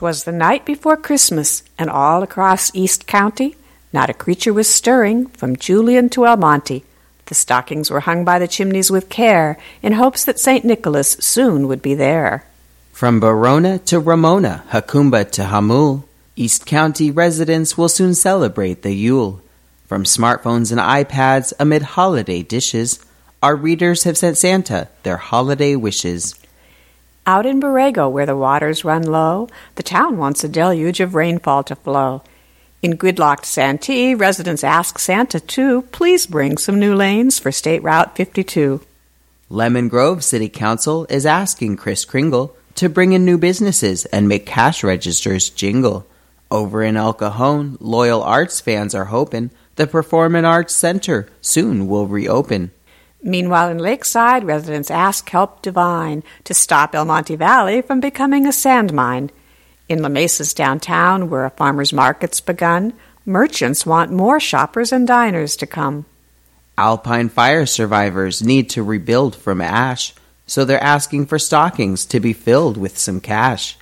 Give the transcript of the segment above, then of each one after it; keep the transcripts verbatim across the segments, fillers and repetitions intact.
'Twas the night before Christmas, and all across East County not a creature was stirring from Julian to Almonte. The stockings were hung by the chimneys with care, in hopes that Saint Nicholas soon would be there. From Verona to Ramona, Jacumba to Hamul, East County residents will soon celebrate the Yule. From smartphones and iPads amid holiday dishes, our readers have sent Santa their holiday wishes. Out in Borrego, where the waters run low, the town wants a deluge of rainfall to flow. In gridlocked Santee, residents ask Santa to please bring some new lanes for State Route fifty-two. Lemon Grove City Council is asking Kris Kringle to bring in new businesses and make cash registers jingle. Over in El Cajon, loyal arts fans are hoping the Performing Arts Center soon will reopen. Meanwhile, in Lakeside, residents ask help divine to stop El Monte Valley from becoming a sand mine. In La Mesa's downtown, where a farmer's market's begun, merchants want more shoppers and diners to come. Alpine fire survivors need to rebuild from ash, so they're asking for stockings to be filled with some cash.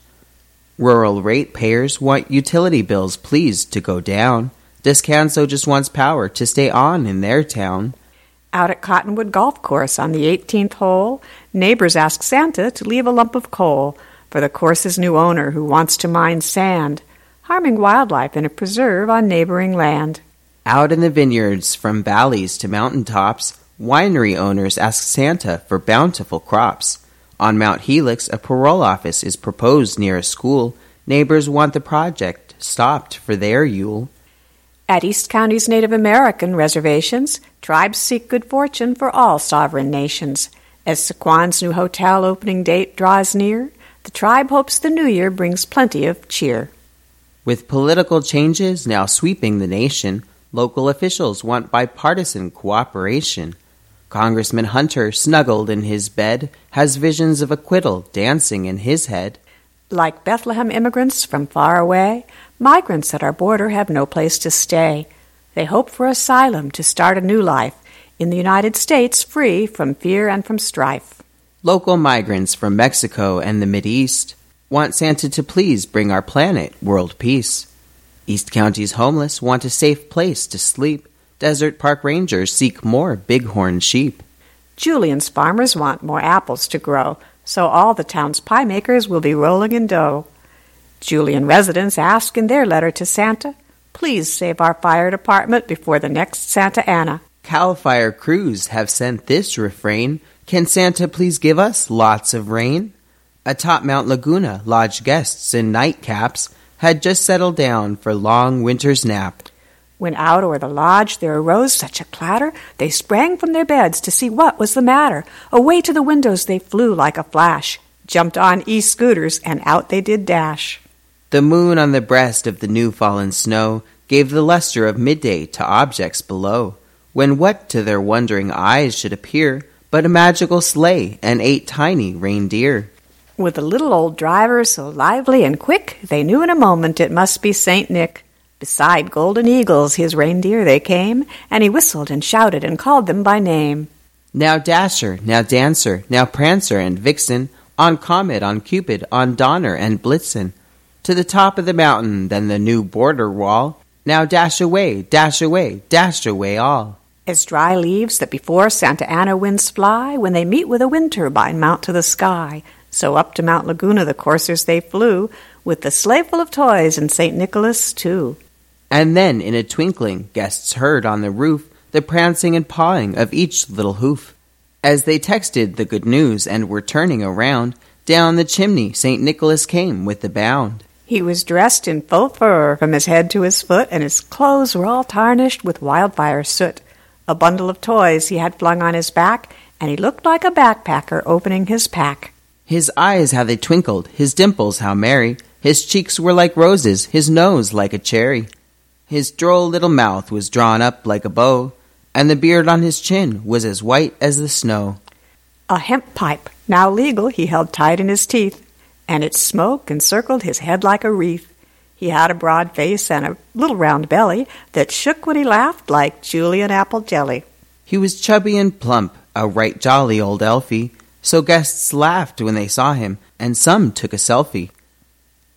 Rural ratepayers want utility bills pleased to go down. Descanso just wants power to stay on in their town. Out at Cottonwood Golf Course on the eighteenth hole, neighbors ask Santa to leave a lump of coal for the course's new owner who wants to mine sand, harming wildlife in a preserve on neighboring land. Out in the vineyards, from valleys to mountaintops, winery owners ask Santa for bountiful crops. On Mount Helix, a parole office is proposed near a school. Neighbors want the project stopped for their Yule. At East County's Native American reservations, tribes seek good fortune for all sovereign nations. As Sequan's new hotel opening date draws near, the tribe hopes the new year brings plenty of cheer. With political changes now sweeping the nation, local officials want bipartisan cooperation. Congressman Hunter, snuggled in his bed, has visions of acquittal dancing in his head. Like Bethlehem immigrants from far away, migrants at our border have no place to stay. They hope for asylum to start a new life in the United States, free from fear and from strife. Local migrants from Mexico and the Mideast want Santa to please bring our planet world peace. East County's homeless want a safe place to sleep. Desert Park rangers seek more bighorn sheep. Julian's farmers want more apples to grow, so all the town's pie makers will be rolling in dough. Julian residents ask in their letter to Santa, please save our fire department before the next Santa Ana. Cal Fire crews have sent this refrain, can Santa please give us lots of rain? Atop Mount Laguna, lodge guests in nightcaps had just settled down for long winter's nap. When out o'er the lodge there arose such a clatter, they sprang from their beds to see what was the matter. Away to the windows they flew like a flash, jumped on e-scooters, and out they did dash. The moon on the breast of the new-fallen snow gave the luster of midday to objects below, when what to their wondering eyes should appear but a magical sleigh and eight tiny reindeer. With a little old driver so lively and quick, they knew in a moment it must be Saint Nick. Beside golden eagles his reindeer they came, and he whistled and shouted and called them by name. Now Dasher, now Dancer, now Prancer and Vixen, on Comet, on Cupid, on Donner and Blitzen. To the top of the mountain, then the new border wall. Now dash away, dash away, dash away all. As dry leaves that before Santa Ana winds fly, when they meet with a wind turbine mount to the sky, so up to Mount Laguna the coursers they flew, with the sleigh full of toys and Saint Nicholas too. And then in a twinkling guests heard on the roof the prancing and pawing of each little hoof. As they texted the good news and were turning around, down the chimney Saint Nicholas came with a bound. He was dressed in faux fur from his head to his foot, and his clothes were all tarnished with wildfire soot. A bundle of toys he had flung on his back, and he looked like a backpacker opening his pack. His eyes how they twinkled, his dimples how merry, his cheeks were like roses, his nose like a cherry. His droll little mouth was drawn up like a bow, and the beard on his chin was as white as the snow. A hemp pipe, now legal, he held tight in his teeth, and its smoke encircled his head like a wreath. He had a broad face and a little round belly that shook when he laughed like Julian apple jelly. He was chubby and plump, a right jolly old elfie, so guests laughed when they saw him, and some took a selfie.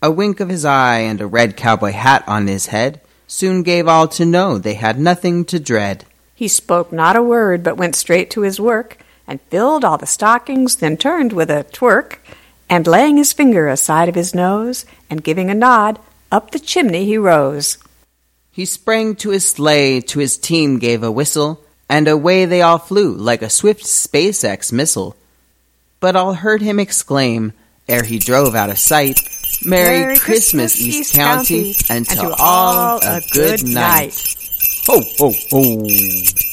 A wink of his eye and a red cowboy hat on his head soon gave all to know they had nothing to dread. He spoke not a word, but went straight to his work, and filled all the stockings, then turned with a twerk, and laying his finger aside of his nose, and giving a nod, up the chimney he rose. He sprang to his sleigh, to his team gave a whistle, and away they all flew like a swift SpaceX missile. But all heard him exclaim, ere he drove out of sight, Merry, Merry Christmas, Christmas, East, East County, County, and to, and to all all a a good good night. night. Ho, ho, ho!